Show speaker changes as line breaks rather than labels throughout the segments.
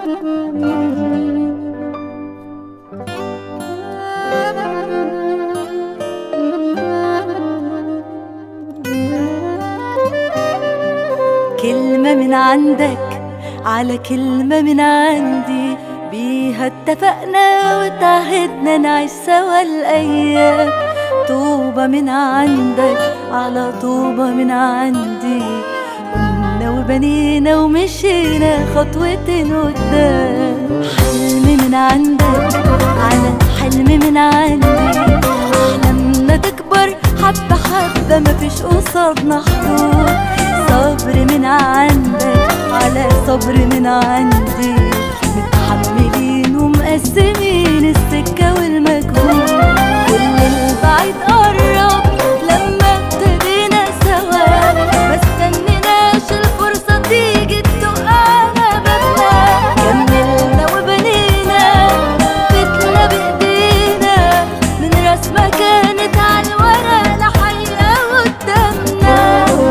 كلمة من عندك على كلمة من عندي، بيها اتفقنا وتعهدنا نعيش سوا الأيام. طوبة من عندك على طوبة من عندي، قمنا وبنينا ومشينا خطوتين قدام. حلم من عندك على حلم من عندي، أحلامنا تكبر حبة حبة مفيش قصادنا حدود. صبر من عندك على صبر من عندي، متحملين ومقسمين السكة والمجهود. كل البعيد قرب لما ابتدينا سوا، ما استنيناش الفرصة تيجي تدق على بابنا. كملنا وبنينا بيتنا بايدينا، من رسمة كانت على الورق لحقيقة قدامنا.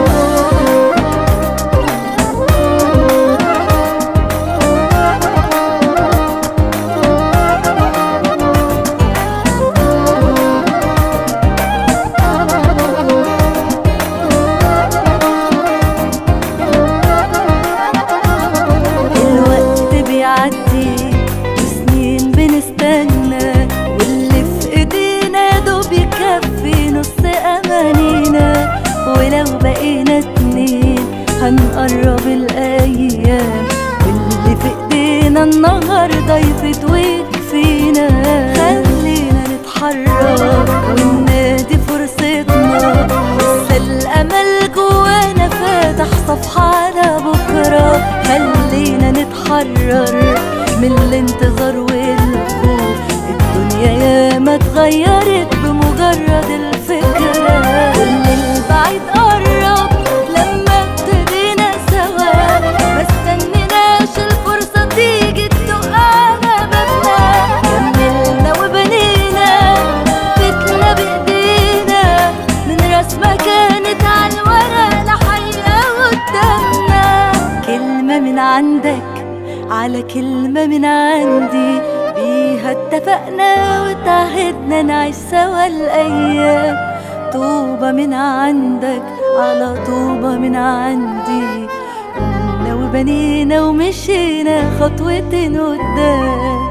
وسنين بنستنى، واللي في ايدينا يا دوب يكفي نص امانينا. ولو بقينا اتنين هنقرب الايام، واللي في ايدينا النهارده يفيد ويكفينا. خلينا نتحرك وننادي فرصتنا، لسه الامل جوانا فاتح صفحة على بكرة. خلينا نتحرر من الانتظار والخوف، الدنيا ياما اتغيرت بمجرد الفكرة. كل البعيد قرب لما ابتدينا سوا، ما استنيناش الفرصة تيجي تدق على بابنا. كملنا وبنينا بيتنا بايدينا، من رسمة كانت على الورق لحقيقة قدامنا. كلمة من عندك على كلمة من عندي، بيها اتفقنا وتعهدنا نعيش سوا الأيام. طوبة من عندك على طوبة من عندي، قمنا وبنينا ومشينا خطوتين قدام.